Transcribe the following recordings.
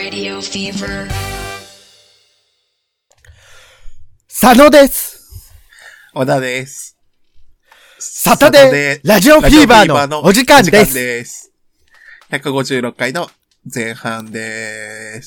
Radio Fever 佐野です。 小田です。 サタデーラジオフィーバーのお時間です。 156回の前半です。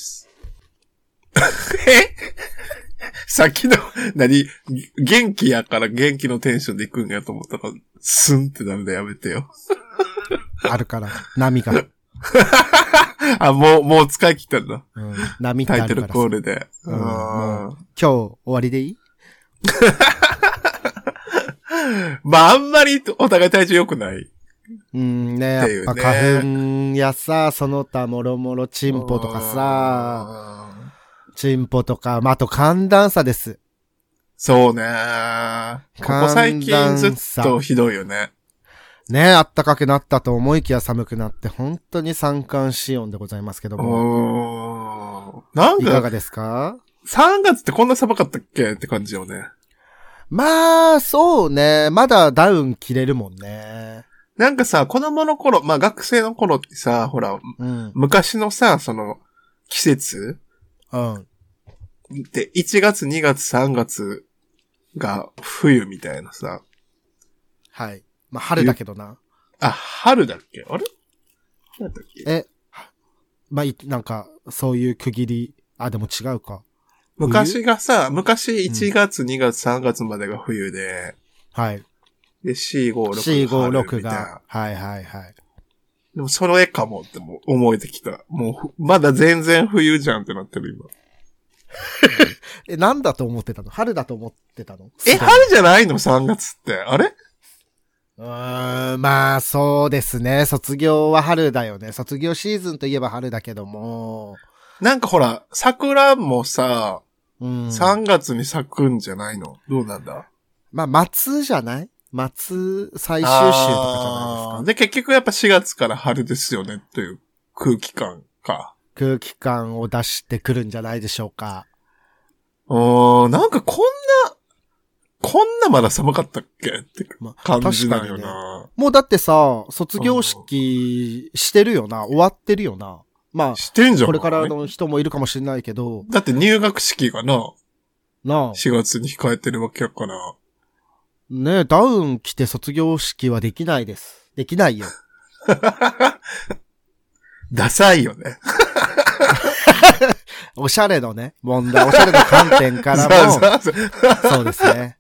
さっきの、元気やから元気のテンションで行くんやと思ったら、スンってなるのやめてよ。 あるから、波が。 あ、もう使い切ったんだ。 うん、波ってあるから。 タイトルコールで。 今日終わりでいい？ まあ、あんまりお互い体調良くない。 ね、やっぱ花粉やさ、その他もろもろチンポとかさ、チンポとか、まあ、あと寒暖差です。 そうね。ここ最近ずっとひどいよね。 ね、あったかくなったと思いきや寒くなって、本当に三寒四温でございますけども。 なんか、 いかがですか ？3月ってこんな寒かったっけって感じよね。 まあ、そうね。まだダウン着れるもんね。 なんかさ、子供の頃、まあ学生の頃ってさ、ほら、昔のさ、その、季節で、1月、2月、3月が冬みたいなさ。 はい。まあ、春だけどな。 あ、春だっけ？あれ？何だっけ？ まあ、なんか、そういう区切り、でも違うか。 昔1月、2月、3月までが冬で、 はい。 で、4、5、6 4、5、6が、はいはいはい。 でもそれかもって思えてきた。もう、まだ全然冬じゃんってなってる今。なんだと思ってたの？春だと思ってたの？ 春じゃないの ?3 月って。あれ？ まあ、そうですね。卒業は春だよね。卒業シーズンといえば春だけども。 なんかほら、桜もさ、3月に咲くんじゃないの？どうなんだ？ まあ、末じゃない？末最終週とかじゃないですか。 で、結局やっぱ4月から春ですよねという空気感か。 空気感を出してくるんじゃないでしょうか。 なんかこんなまだ寒かったっけって感じなんよな、 ね。もうだってさ、卒業式してるよな。終わってるよな。まあ、 してんじゃん。 これからの人もいるかもしれないけど。 だって入学式が4月に控えてるわけやから。 ねえ、ダウン着て卒業式はできないです。できないよ。 ダサいよね。 おしゃれのね、問題、おしゃれの観点からも。そうですね。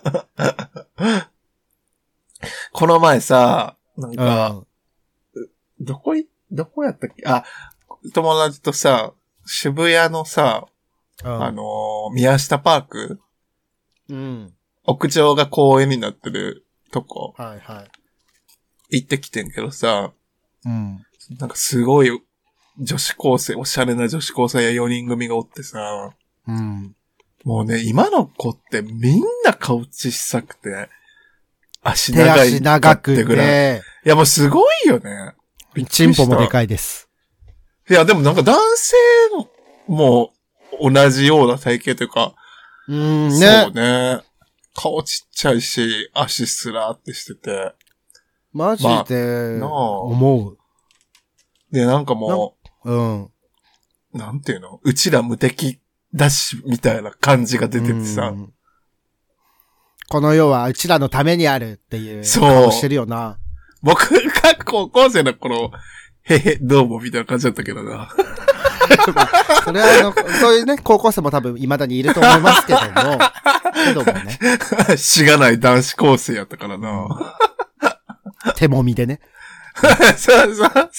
この前さ、なんか、どこやったっけ？友達とさ、渋谷のさ、宮下パーク？屋上が公園になってるとこ。 はいはい。 行ってきてんけどさ、なんかすごい女子高生、おしゃれな女子高生や4人組がおってさ、もうね、今の子ってみんな顔小さくて、足長いってぐらい。いやもうすごいよね。 チンポもでかいです。 いやでもなんか男性も同じような体型というか、 ね。 そうね。顔ちっちゃいし、足スラーってしてて。 マジで、思う。 で、なんかもう、 なんていうの？うちら無敵だし、みたいな感じが出ててさ。 この世はうちらのためにあるっていう顔してるよな。 僕が高校生の頃、どうもみたいな感じだったけどな。 それはそういうね、高校生も多分未だにいると思いますけどもね。 しがない男子高生やったからな。 手もみでね。 そう。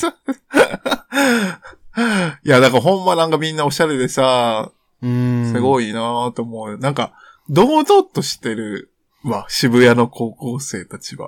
いや、だからほんまなんかみんなおしゃれでさ、すごいなぁと思う。なんか、堂々としてるわ、渋谷の高校生たちは。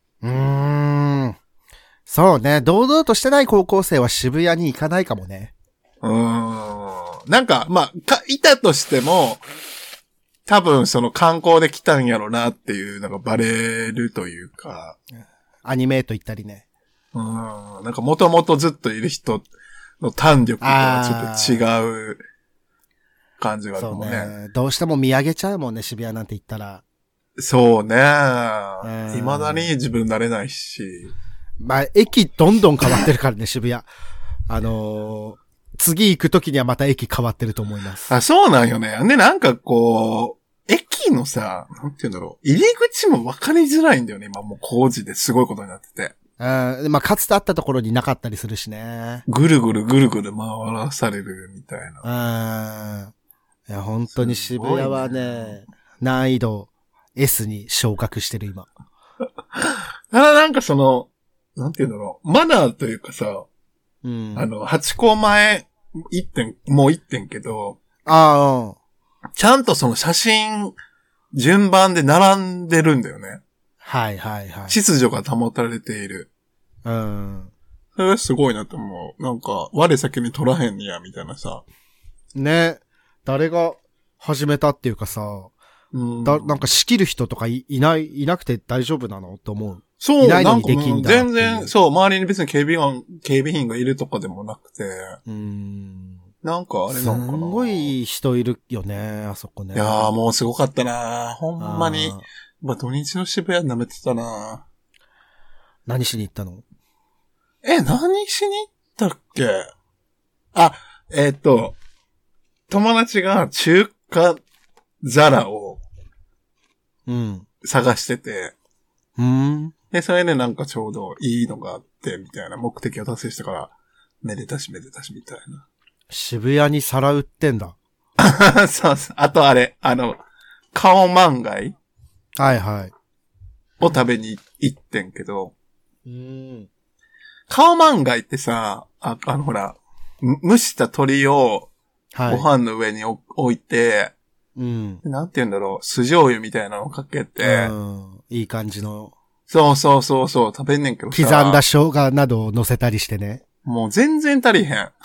そうね、堂々としてない高校生は渋谷に行かないかもね。 なんか、まあ、いたとしても、多分その観光で来たんやろなっていうのがバレるというか。 アニメート行ったりね。 なんかもともとずっといる人の胆力がちょっと違う感じがあるもんね。そうね。 どうしても見上げちゃうもんね、渋谷なんて言ったら。 そうね。未だに自分慣れないし。 まあ、駅どんどん変わってるからね、渋谷。 次行くときにはまた駅変わってると思います。 あ、そうなんよね。で、なんかこう、駅のさ、なんて言うんだろう。入り口も分かりづらいんだよね。今もう工事ですごいことになってて。 まあ、かつてあったところになかったりするしね。 ぐるぐるぐるぐる回らされるみたいな。いや、本当に渋谷はね、難易度 S に昇格してる今。 なんかその、なんて言うんだろう。マナーというかさ、 うん、 ハチ公前、もう1点けど、ちゃんとその写真、順番で並んでるんだよね。 はいはいはい。 秩序が保たれている。 うん。 それはすごいなと思う。なんか、我先に取らへんにや、みたいなさ。 ね。誰が始めたっていうかさ、なんか仕切る人とかいなくて大丈夫なのと思う。 そう、 いないのにできんだ。 全然、そう、周りに別に警備員がいるとかでもなくて。なんかあれなんかな。 すごい人いるよね、あそこね。 いやーもうすごかったなほんまに。土日の渋谷舐めてたな何しに行ったの？ 何しに行ったっけ？友達が中華皿を探してて、で、それでなんかちょうどいいのがあって、みたいな目的を達成したから、めでたしみたいな。 渋谷に皿売ってんだ。 そうそう。あとあれ、カオマンガイはいはい。 を食べに行ってんけど、カオマンガイってさ、ほら、蒸した鶏をご飯の上に置いて、なんて言うんだろう、酢醤油みたいなのをかけて、 いい感じの。 そう、食べんねんけどさ。 刻んだ生姜などを乗せたりしてね。 もう全然足りへん。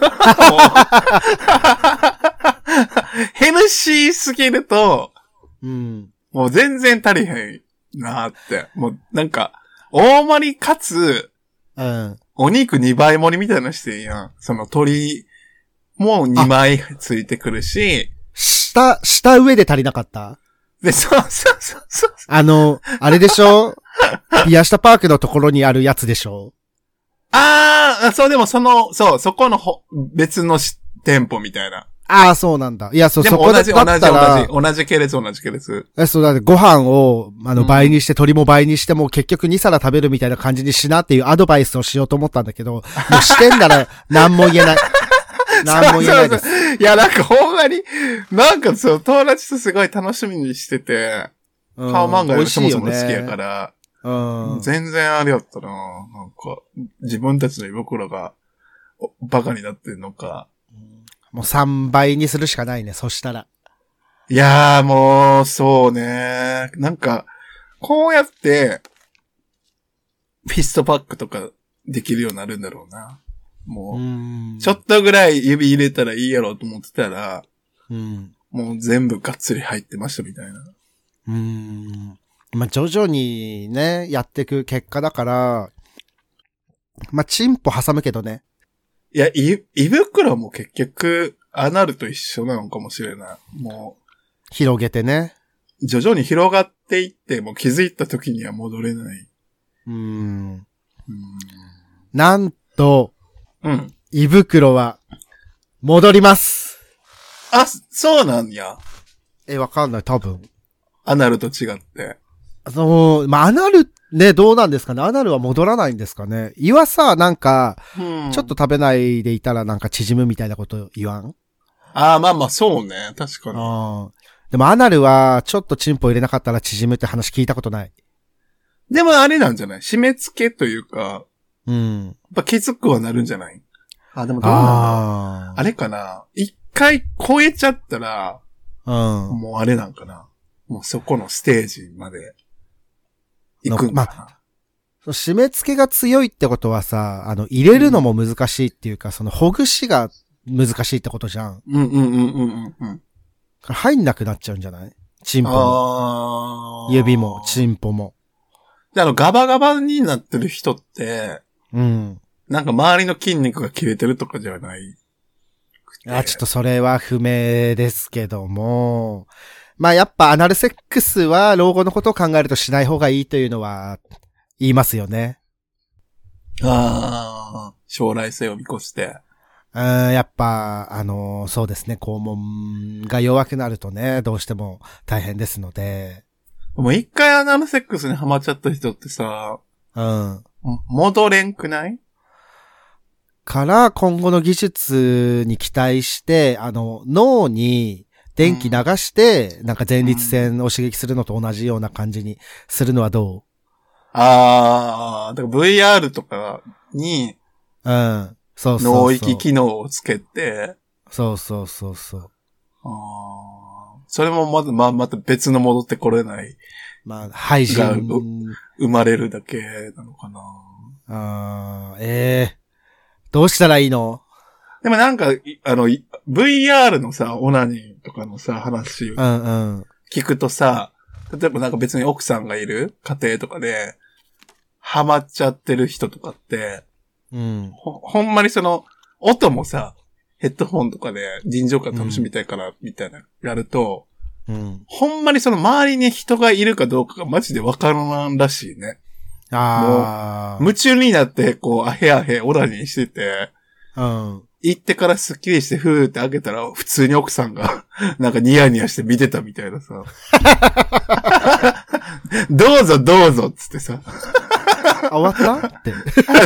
ヘルシーすぎると、もう全然足りへんなーって。もうなんか、大盛りかつ、お肉2倍盛りみたいなのしてんやん。その鶏も2枚ついてくるし、 下上で足りなかった？ で、そう。 あれでしょ宮下パークのところにあるやつでしょ？ そう、でもそこの別の店舗みたいな。 そうなんだ。いや、そこだったら同じ系列。 そうだってご飯を、倍にして、鶏も倍にしても結局2皿食べるみたいな感じにしなっていうアドバイスをしようと思ったんだけど、もうしてんなら何も言えない。何も言えないです。 いや、なんかほんまに、なんかそう、友達とすごい楽しみにしてて、カオマンガイそもそも好きやから、全然あれやったななんか、自分たちの胃袋がバカになってんのか。 もう3倍にするしかないね、そしたら。 いやーもう、そうね。なんか、こうやって、フィストパックとかできるようになるんだろうな。もう、ちょっとぐらい指入れたらいいやろうと思ってたら、もう全部がっつり入ってましたみたいな。 まあ、徐々にね、やっていく結果だから、まあ、チンポ挟むけどね。 いや、胃袋も結局、アナルと一緒なのかもしれない。もう。 広げてね。 徐々に広がっていって、もう気づいた時には戻れない。 なんと、胃袋は、戻ります。 そうなんや。 わかんない、多分。 アナルと違って。 まあ、アナルね、どうなんですかね。アナルは戻らないんですかね。胃はさ、なんか、ちょっと食べないでいたらなんか縮むみたいなこと言わん？ まあ、そうね。確かに。 でもアナルは、ちょっとチンポ入れなかったら縮むって話聞いたことない。 でもあれなんじゃない？締め付けというか、やっぱきつくはなるんじゃない？でもどうなんだろう。あれかな？一回超えちゃったら、もうあれなんかな？もうそこのステージまで行くんかな。まあ、 締め付けが強いってことはさ、入れるのも難しいっていうか、そのほぐしが難しいってことじゃん。入んなくなっちゃうんじゃない？チンポも。指も、チンポも。 で、ガバガバになってる人って、なんか周りの筋肉が切れてるとかじゃない？ ちょっとそれは不明ですけども、まあやっぱアナルセックスは老後のことを考えるとしない方がいいというのは言いますよね。 将来性を見越して。 やっぱ、そうですね、肛門が弱くなるとね、どうしても大変ですので。 もう一回アナルセックスにハマっちゃった人ってさ、戻れんくない？ から今後の技術に期待して、脳に電気流して、なんか前立腺を刺激するのと同じような感じにするのはどう？ だから VR とかに、 そうそうそう。 脳域機能をつけて、 そうそうそうそう。 それもまた別の戻ってこれない。 まあ、廃人が生まれるだけなのかな。どうしたらいいの？ でもなんか、VR のさ、オナニーとかのさ、話を聞くとさ、例えばなんか別に奥さんがいる家庭とかで、ハマっちゃってる人とかって、ほんまにその、音もさ、ヘッドホンとかで臨場感楽しみたいから、みたいな、やると、ほんまにその周りに人がいるかどうかがマジでわからんらしいね。もう、夢中になって、こう、あへあへオナニーしてて、行ってからスッキリしてふーって開けたら、普通に奥さんが、なんかニヤニヤして見てたみたいなさ。どうぞどうぞっつってさ。 終わったって。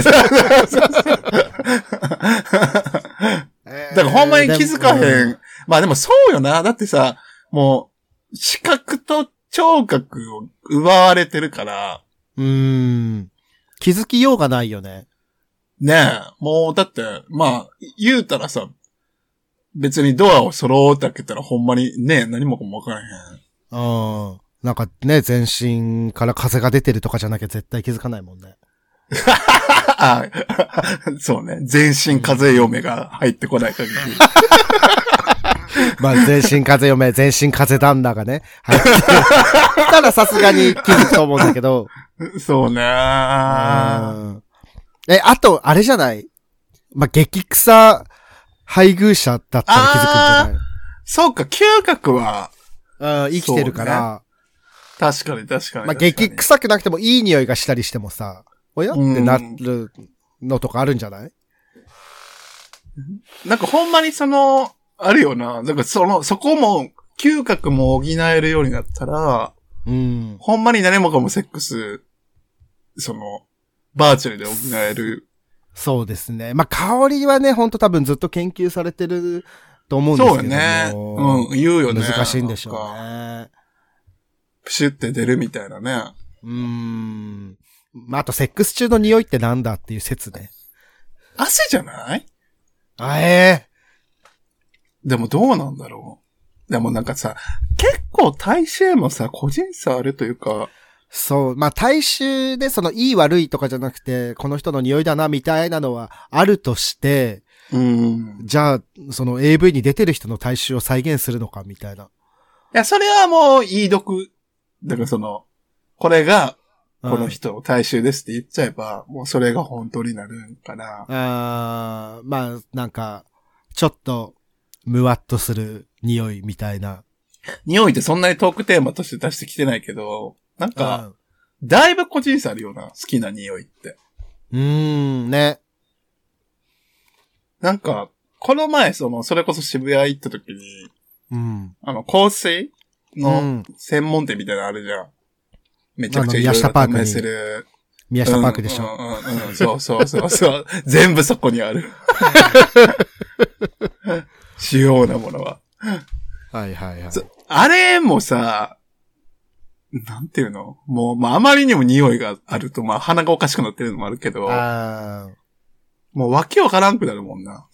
だからほんまに気づかへん。まあでもそうよな。だってさ、もう、視覚と聴覚を奪われてるから。 気づきようがないよね。 ねえ。もう、だって、まあ、言うたらさ、別にドアをそろーって開けたらほんまにね、何もかもわからへん。 なんかね、全身から風が出てるとかじゃなきゃ絶対気づかないもんね。 そうね。全身風嫁が入ってこない限り。 まあ、全身風嫁、全身風旦那がね、入ってたらさすがに気づくと思うんだけど。 そうね。 あと、あれじゃない？まあ、激臭配偶者だったら気づくんじゃない？ そうか、嗅覚は。 生きてるから。 ね、確かに確かに。 まあ、激臭くなくてもいい匂いがしたりしてもさ、おやってなるのとかあるんじゃない？ なんかほんまにあるよな。なんかそこも、嗅覚も補えるようになったら、ほんまに何もかもセックス、バーチャルで補える。 そうですね。まあ、香りはね、ほんと多分ずっと研究されてると思うんですけども。 そうよね。言うよね。 難しいんでしょうね。 プシュって出るみたいなね。 まあ、あとセックス中の匂いってなんだっていう説ね。 汗じゃない？でもどうなんだろう。でもなんかさ、結構体臭もさ、個人差あるというか。 そう。まあ、体臭でいい悪いとかじゃなくて、この人の匂いだな、みたいなのはあるとして、じゃあ、AV に出てる人の体臭を再現するのか、みたいな。いや、それはもう、いい毒。だからこれが、この人の体臭ですって言っちゃえば、もうそれが本当になるんかな。 まあ、なんか、ちょっと、むわっとする匂いみたいな。 匂いってそんなにトークテーマとして出してきてないけど、なんか、だいぶ個人差あるよな、好きな匂いって。 ね。 なんか、この前それこそ渋谷行った時に、香水の専門店みたいなのあるじゃん。めちゃくちゃいろいろ試せる。 宮下パークでしょ。 そう。全部そこにある。主要なものは。 はいはいはい。 あれもさ、なんていうの？もう、まあ、あまりにも匂いがあると、まあ、鼻がおかしくなってるのもあるけど、もうわけわからんくなるもんな。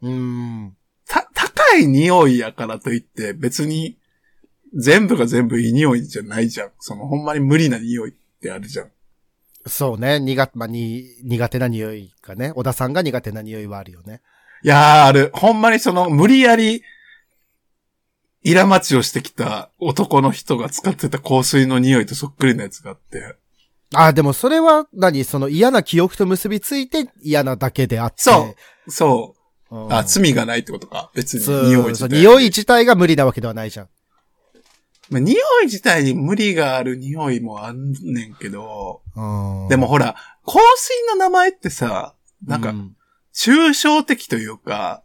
高い匂いやからといって、別に、全部が全部いい匂いじゃないじゃん。ほんまに無理な匂いってあるじゃん。 そうね。苦手な匂いがね。小田さんが苦手な匂いはあるよね。 いやー、ある。ほんまに無理やり、イラ待ちをしてきた男の人が使ってた香水の匂いとそっくりなやつがあって。 でもそれは嫌な記憶と結びついて嫌なだけであって。 そう。罪がないってことか。別に匂い自体。 匂い自体が無理なわけではないじゃん。 匂い自体に無理がある匂いもあんねんけど、でもほら、香水の名前ってさ、なんか、 抽象的というか、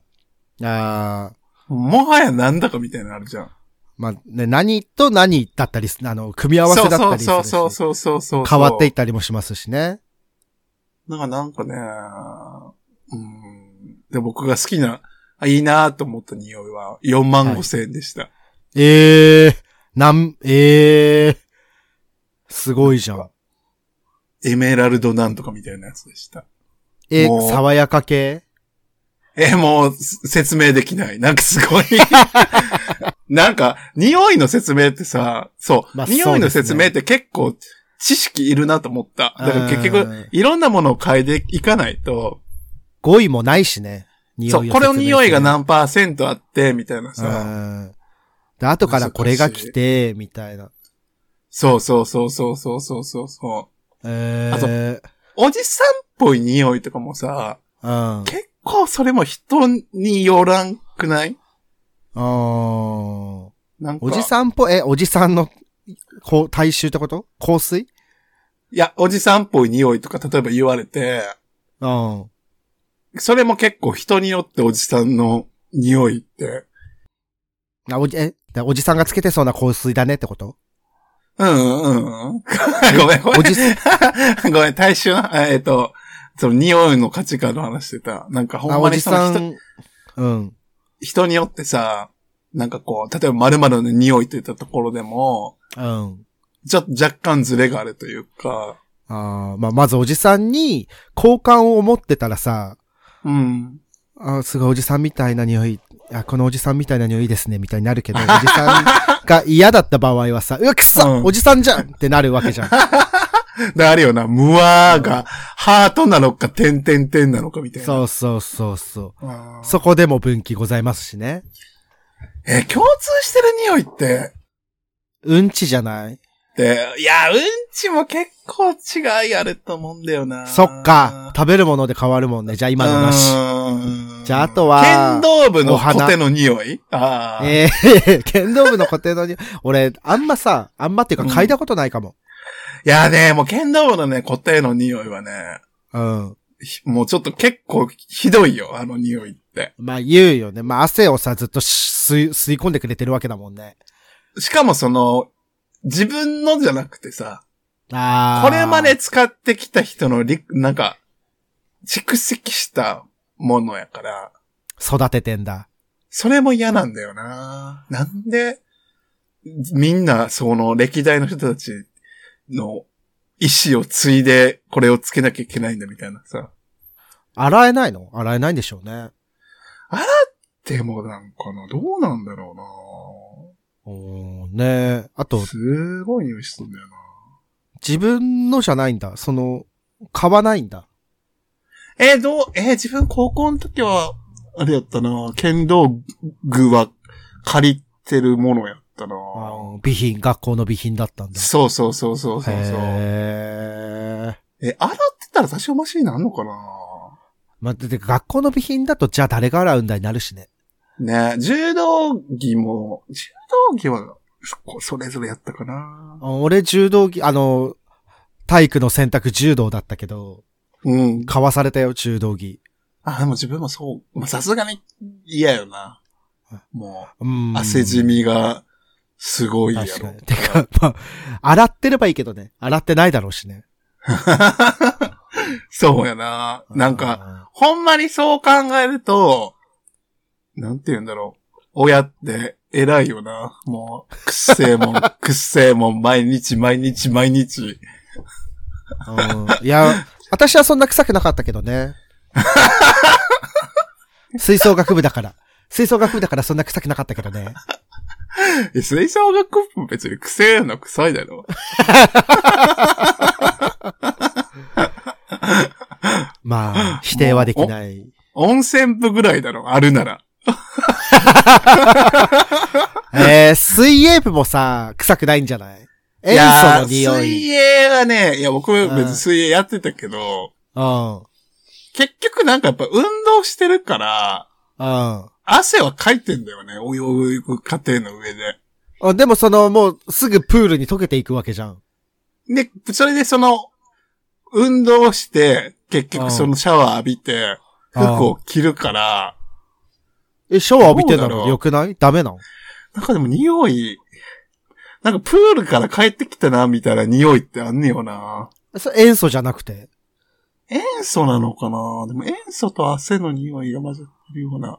もはやなんだかみたいなのあるじゃん。 まあね、何と何だったり、組み合わせだったりするし。 そう。 変わっていったりもしますしね。 なんかね、で、僕が好きな、いいなと思った匂いは45,000円でした。すごいじゃん。エメラルドなんとかみたいなやつでした。 爽やか系？ もう、説明できない。なんかすごい。なんか、匂いの説明ってさ、そう、匂いの説明って結構知識いるなと思った。だから結局、いろんなものを変えていかないと。 語彙もないしね。 そう、これの匂いが何%あって、みたいなさ。 で、後からこれが来て、みたいな。 そう。あと、おじさんっぽい匂いとかもさ、結構それも人によらんくない？ なんかおじさんっぽい、おじさんの、体臭ってこと？香水？ いや、おじさんっぽい匂いとか例えば言われて、それも結構人によっておじさんの匂いって。 おじさんがつけてそうな香水だねってこと？ ごめん。ごめん、大衆な、その匂いの価値観の話してた。なんかほんまにその人によってさ、なんかこう、例えば〇〇の匂いといったところでも、ちょっと若干ズレがあるというか。 まずおじさんに好感を持ってたらさ、すごいおじさんみたいな匂い、このおじさんみたいな匂いですね、みたいになるけど、おじさんが嫌だった場合はさ、くそ、おじさんじゃんってなるわけじゃん。 だあるよな、ムワーが、ハートなのか、点々点なのかみたいな。 そう。そこでも分岐ございますしね。 共通してる匂いって、 うんちじゃない？ いや、うんちも結構違いあると思うんだよな。 そっか。食べるもので変わるもんね。じゃあ今のなし。じゃああとは、 剣道部のコテの匂い？ 剣道部のコテの匂い。俺、あんまっていうか嗅いだことないかも。 いやね、もう剣道部のね、コテの匂いはね、もうちょっと結構ひどいよ、あの匂いって。 まあ言うよね。まあ汗をさ、ずっと吸い込んでくれてるわけだもんね。 しかも自分のじゃなくてさ、これまで使ってきた人のなんか、蓄積したものやから。 育ててんだ。 それも嫌なんだよな。なんで、みんな、歴代の人たちの意思を継いで、これをつけなきゃいけないんだみたいなさ。 洗えないの？洗えないんでしょうね。 洗ってもなんかな、どうなんだろうな。 ねえ。あと、 すごい匂いしてんだよな。 自分のじゃないんだ。買わないんだ。 自分高校の時は、あれやったな。剣道具は借りてるものやったな。 学校の備品だったんだ。 そう。洗ってたら多少マシになるのかな。 だって学校の備品だと、じゃあ誰が洗うんだになるしね。 ね、柔道着は、それぞれやったかな。 俺柔道着、体育の選択柔道だったけど、買わされたよ、柔道着。 でも自分もそう。さすがに嫌よな。もう、汗じみが、すごいやろ。 確かに。てか、洗ってればいいけどね。洗ってないだろうしね。 そうやな。なんか、ほんまにそう考えると、なんて言うんだろう。親って偉いよな。もう、くっせえもん、毎日。 いや、私はそんな臭くなかったけどね。吹奏楽部だからそんな臭くなかったけどね。 吹奏楽部別に臭いの臭いだろ。 まあ、否定はできない。 温泉部ぐらいだろ、あるなら。 水泳部もさ、臭くないんじゃない？塩素の匂い。 水泳はね、僕別に水泳やってたけど、結局なんかやっぱ運動してるから、汗はかいてんだよね、泳ぐ過程の上で。 でももうすぐプールに溶けていくわけじゃん。 で、それで運動して、結局シャワー浴びて、 服を着るから。 シャワー浴びてんだろ？よくない？ダメなの？ なんかでも匂い、なんかプールから帰ってきたな、みたいな匂いってあんねよな。 それ塩素じゃなくて？ 塩素なのかな？でも塩素と汗の匂いが混ざってるような。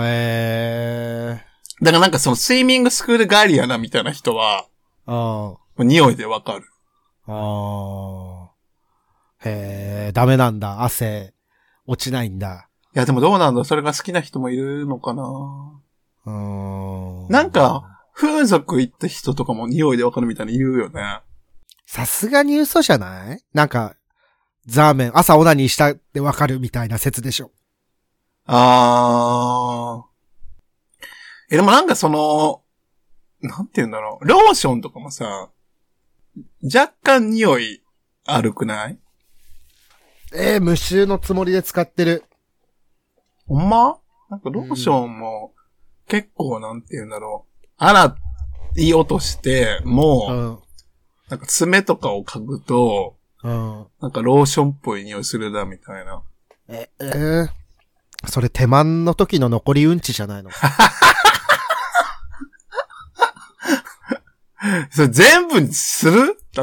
だからなんかそのスイミングスクール帰りやな、みたいな人は、匂いでわかる。 ダメなんだ。汗、落ちないんだ。 いや、でもどうなんだ？それが好きな人もいるのかな？なんか、風俗行った人とかも匂いでわかるみたいに言うよね。 さすがに嘘じゃない？なんか、ザーメン、朝オナニーしたってわかるみたいな説でしょ。 でもなんかその、なんて言うんだろう。ローションとかもさ、若干匂い悪くない？ 無臭のつもりで使ってる。 ほんま？なんかローションも、結構なんて言うんだろう。洗い落として、もう、なんか爪とかを嗅ぐと、なんかローションっぽい匂いするな、みたいな。 それ手間の時の残りうんちじゃないの？ それ全部にする？だって。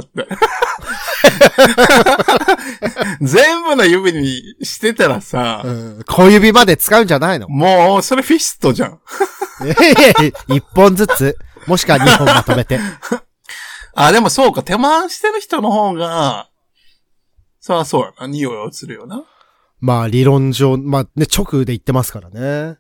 全部の指にしてたらさ、 小指まで使うんじゃないの？ もう、それフィストじゃん。 一本ずつ、もしくは二本まとめて。 でもそうか、手間してる人の方が、そうやな、匂いはするよな。 まあ理論上、まあね、直で言ってますからね。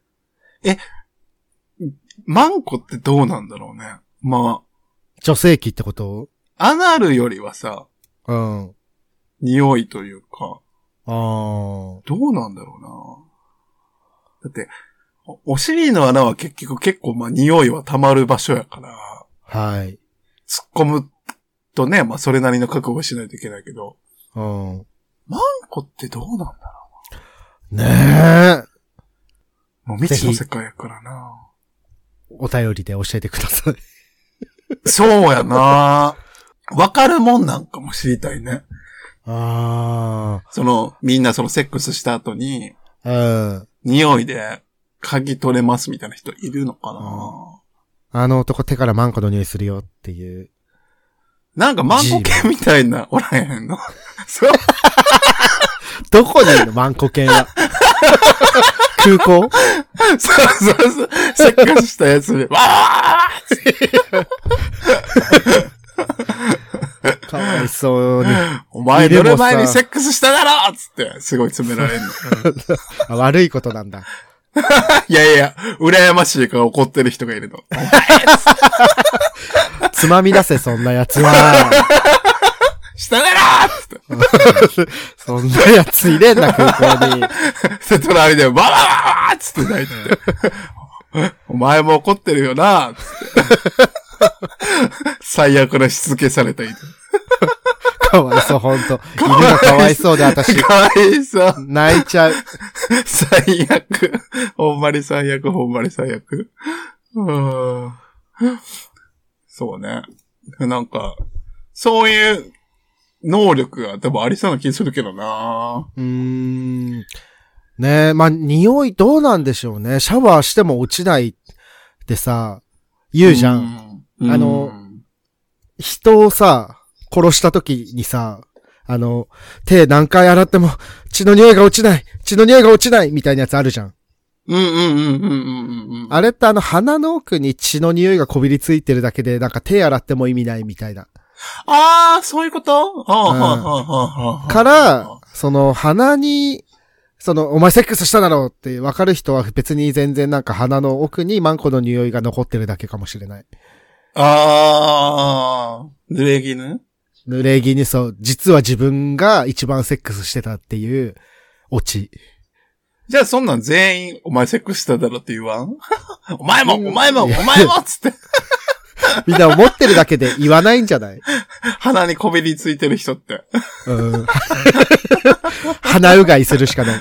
マンコってどうなんだろうね。まあ。 女性器ってこと？ アナルよりはさ、匂いというか、どうなんだろうな。だって、お尻の穴は結構まあ匂いは溜まる場所やから、 はい。 突っ込むとね、まあそれなりの覚悟しないといけないけど、マンコってどうなんだろう。ねえ。 もう未知の世界やからな。 お便りで教えてください。 そうやな。わかるもんなんかも知りたいね。みんなそのセックスした後に、匂いで嗅ぎ取れますみたいな人いるのかな。 あの男手からマンコの匂いするよっていう。 なんかマンコ犬みたいなおらへんの？そう。 どこにいるのマンコ犬は。空港？ そう。セックスしたやつで、わーかわいそうに。 お前乗る前にセックスしただろつって、すごい詰められるの。悪いことなんだ。 いや、羨ましいから怒ってる人がいるの。 つまみ出せ、そんなやつは。 しただろつって。 そんなやつ入れんな、空港に。 隣で、わーつって泣いて。お前も怒ってるよなつって。最悪なしつけされたり。 かわいそう、ほんと。いるのかわいそうで、私。 かわいそう。 泣いちゃう。 最悪。ほんまに最悪。そうね。なんか、そういう能力が多分ありそうな気するけどな。 ねえ、まあ、匂いどうなんでしょうね。シャワーしても落ちないってさ、言うじゃん。人をさ、殺した時にさ、手何回洗っても血の匂いが落ちないみたいなやつあるじゃん。あれって鼻の奥に血の匂いがこびりついてるだけで、なんか手洗っても意味ないみたいな。 そういうこと？ から、鼻に、お前セックスしただろうって分かる人は別に全然なんか鼻の奥にマンコの匂いが残ってるだけかもしれない。 濡れ衣そう、実は自分が一番セックスしてたっていうオチ。 じゃあそんなん全員お前セックスしただろって言わん？お前もつって。 みんな思ってるだけで言わないんじゃない？ 鼻にこびりついてる人って。 鼻うがいするしかない。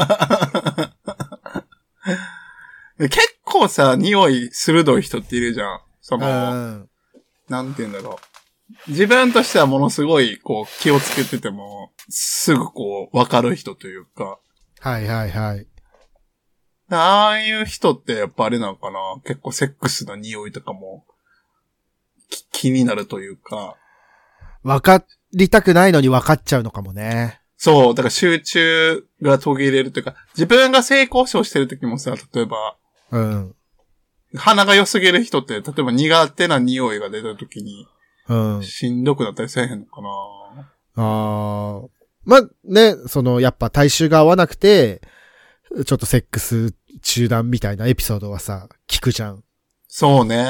結構さ、匂い鋭い人っているじゃん。なんて言うんだろう。自分としてはものすごい、気をつけてても、すぐわかる人というか。 はいはいはい。 ああいう人ってやっぱあれなのかな、結構セックスの匂いとかも気になるというか。 わかりたくないのに分かっちゃうのかもね。 そう、だから集中が途切れるというか、自分が性交渉してる時もさ、例えば、 うん。 鼻が良すぎる人って、例えば苦手な匂いが出た時に、 うん。 しんどくなったりせえへんのかな。 ああ。まあ、ね、やっぱ体臭が合わなくて、ちょっとセックス中断みたいなエピソードはさ、聞くじゃん。 そうね。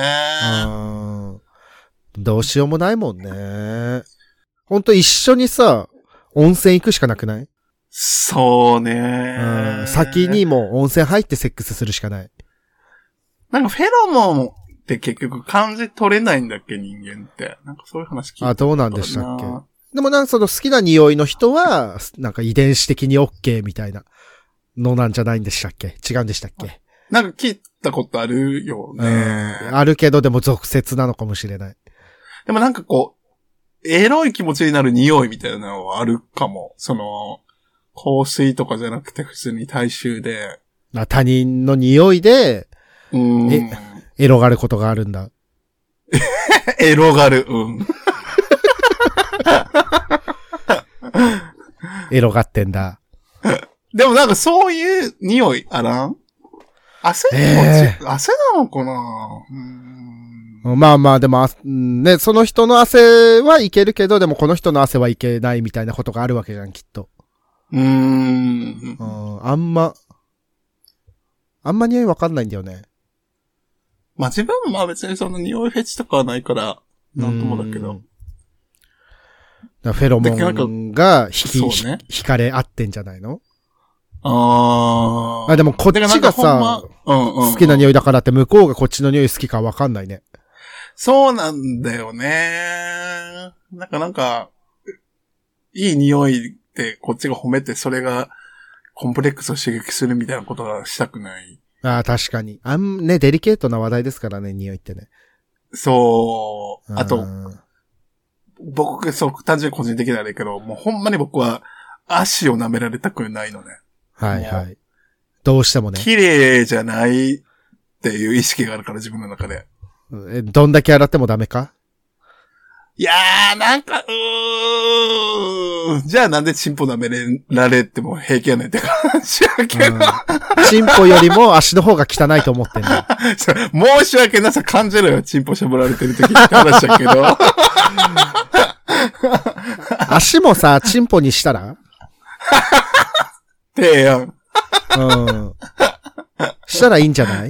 どうしようもないもんね。ほんと一緒にさ、温泉行くしかなくない？ そうね。 先にもう温泉入ってセックスするしかない。 なんかフェロモンって結局感じ取れないんだっけ、人間って。なんかそういう話聞いた。 あ、どうなんでしたっけ。でもなんか好きな匂いの人は、なんか遺伝子的に OK みたいなのなんじゃないんでしたっけ？違うんでしたっけ？ なんか聞いたことあるよね。 あるけどでも俗説なのかもしれない。 でもなんかこう、エロい気持ちになる匂いみたいなのはあるかも。香水とかじゃなくて普通に体臭で。 他人の匂いで、エロがることがあるんだ。 エロがる、うん。 エロがってんだ。 でもなんかそういう匂いあらん？汗なのかな？ まあまあでも、ね、その人の汗はいけるけど、でもこの人の汗はいけないみたいなことがあるわけじゃん、きっと。あんま匂いわかんないんだよね。 まあ自分もまあ別にその匂いフェチとかはないから、なんともだけど。 フェロモンが惹かれ合ってんじゃないの？でもこっちがさ、好きな匂いだからって向こうがこっちの匂い好きかわかんないね。 そうなんだよね。なんか、いい匂いってこっちが褒めてそれがコンプレックスを刺激するみたいなことがしたくない。 確かに。デリケートな話題ですからね、匂いってね。 そう。あと、僕、単純に個人的なんだけど、もうほんまに僕は足を舐められたくないのね。 はいはい。どうしてもね。 綺麗じゃないっていう意識があるから自分の中で。 どんだけ洗ってもダメか？ いやー、なんか、じゃあなんでチンポ舐められても平気やねんって感じやけど。 チンポよりも足の方が汚いと思ってんだ。 申し訳なさ感じろよ、チンポしゃぶられてる時って話だけど。 足もさ、チンポにしたら？ 提案。 したらいいんじゃない？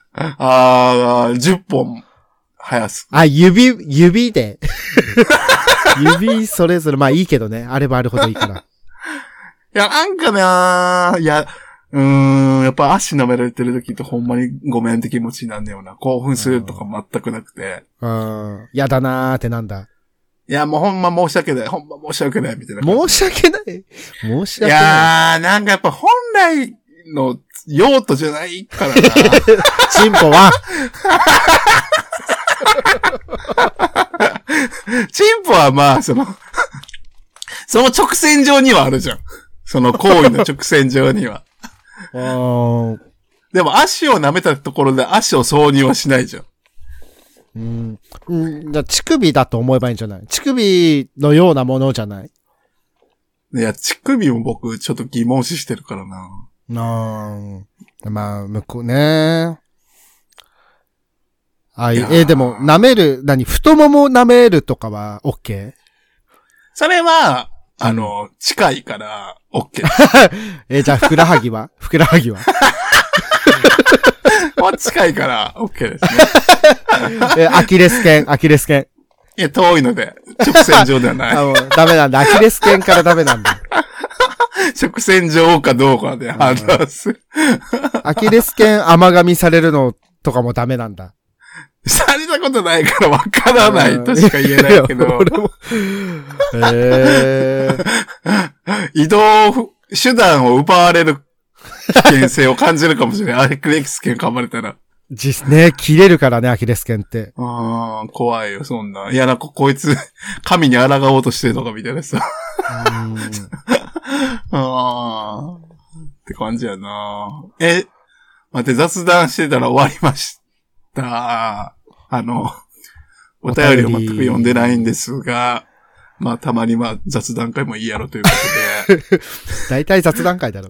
10本生やす。 指で。指それぞれ、まあいいけどね。あればあるほどいいから。 いや、なんかなー、いや、やっぱ足舐められてる時ってほんまにごめんって気持ちになんだよな。興奮するとか全くなくて。 やだなーってなんだ。 いや、もうほんま申し訳ない。ほんま申し訳ないみたいな。 申し訳ない。いやー、なんかやっぱ本来の用途じゃないからな。 チンポは。 チンポはまあ、その直線上にはあるじゃん。その行為の直線上には。でも足を舐めたところで足を挿入はしないじゃん。 じゃあ乳首だと思えばいいんじゃない？乳首のようなものじゃない？ いや、乳首も僕ちょっと疑問視してるからな。 まあ、向こうね。でも、舐める、太もも舐めるとかは OK？ それは、近いから OK。 じゃあ、ふくらはぎはもう近いから OK ですね。 アキレス腱。 いや、遠いので、直線上ではない。 もうダメなんだ。アキレス腱からダメなんだ。 直線上かどうかで判断する。 アキレス腱甘噛みされるのとかもダメなんだ。 されたことないからわからないとしか言えないけど。俺も移動手段を奪われる危険性を感じるかもしれない。アキレス腱噛まれたら。 ね、切れるからね、アキレス腱って。 怖いよ、そんな。いや、なんかこいつ、神に抗おうとしてるのかみたいなさ。 って感じやな。待って、雑談してたら終わりました。お便りを全く読んでないんですが、まあ、たまに雑談会もいいやろということで。 大体雑談会だろ。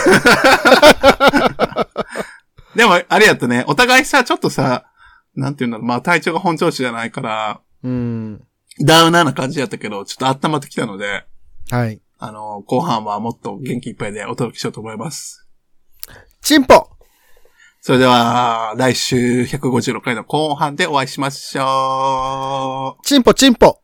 でも、あれやったね。お互いさ、ちょっとさ、なんていうんだろう。まあ、体調が本調子じゃないから、ダウナーな感じやったけど、ちょっと温まってきたので、 はい。 後半はもっと元気いっぱいでお届けしようと思います。 チンポ！ それでは、来週156回の後半でお会いしましょう。 チンポチンポ！